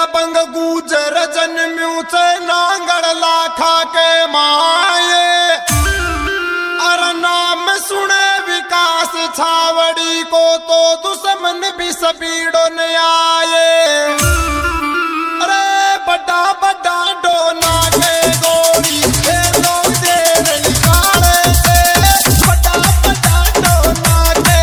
दबंग गुजर जन्म्यू से नांगड़ लाखा के माए। अरे नाम सुने विकास छावड़ी को तो दुश्मन भी सबीड़ो न आए। अरे बड़ा बड़ा डोना के गोली लोग देर निकाले से बड़ा बड़ा डोना के।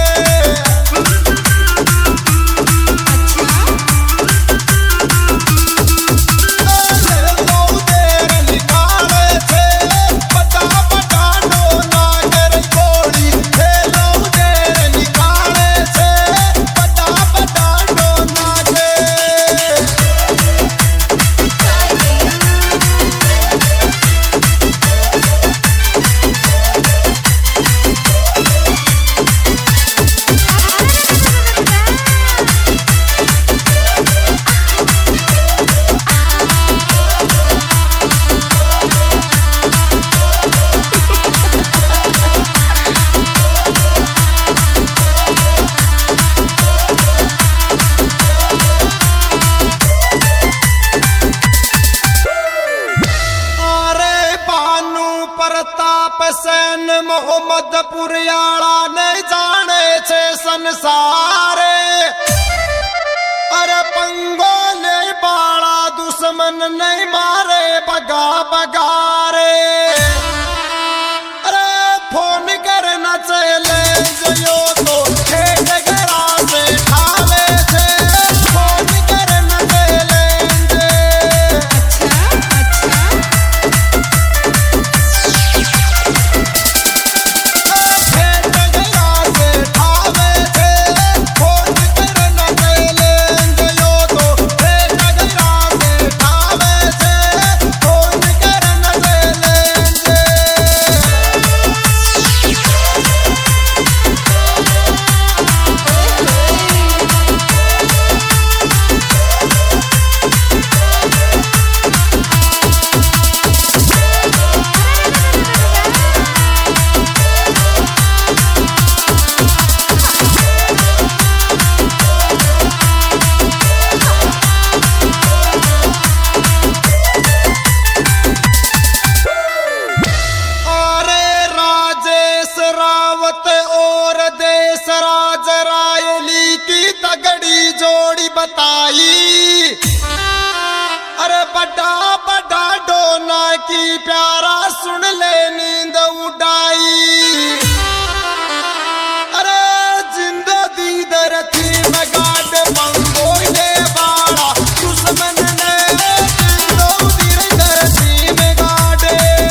लोग देर निकाले से बड़ा बड़ा डोना के गोली लोग देर निकाले से बड़ा बड़ा डोना के। प्रताप सेन मोहम्मदपुरियाला नहीं जाने छे संसारे। अरे पंगो ले बाड़ा दुश्मन नहीं मारे बगा बगारे। अरे फोन करना चले जो तो डगरा से ठावे थे फोन करना चले। और देश राज रायली की तगड़ी जोड़ी बताई। अरे बड़ा बड़ा डोना की प्यारा सुन ले नींद उड़ाई। अरे जिंदगी दरथी में गाड पंगो दे बाड़ा दुश्मन ने जिंदगी दरथी में गाडे।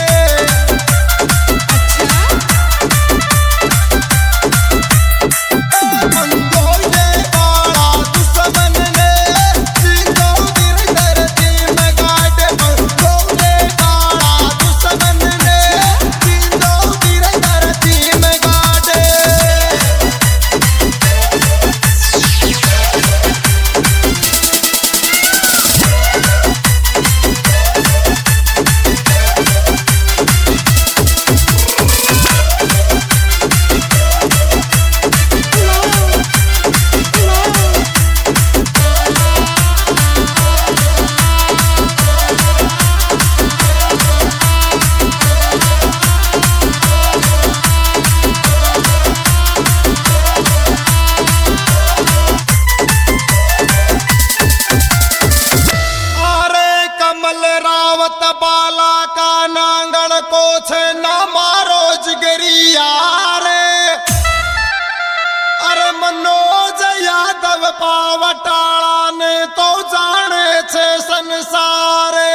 बाला का नांगण को छे ना मारो जिगरिया रे। अरे मनोज यादव पावटाला ने तो जाने छे संसारे।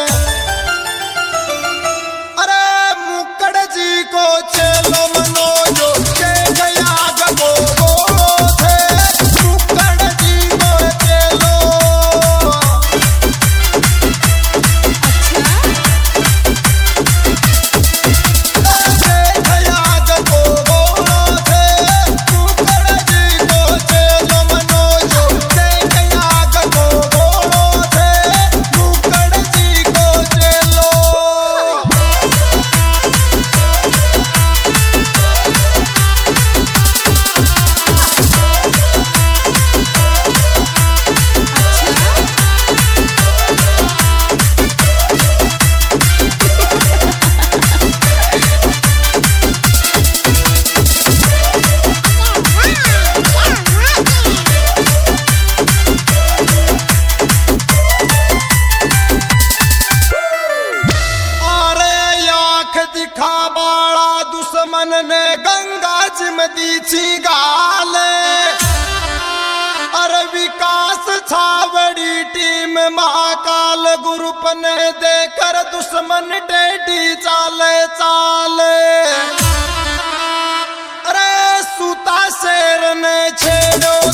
अरे मुकड़ जी को चलो मनोजो के गया गो थे मुकड़ जी को चलो। मनोजो दीची गाले अरे विकास छावड़ी टीम महाकाल ग्रुप ने देकर दुश्मन टेढ़ी चाले चाले अरे सूता शेर ने छेड़ो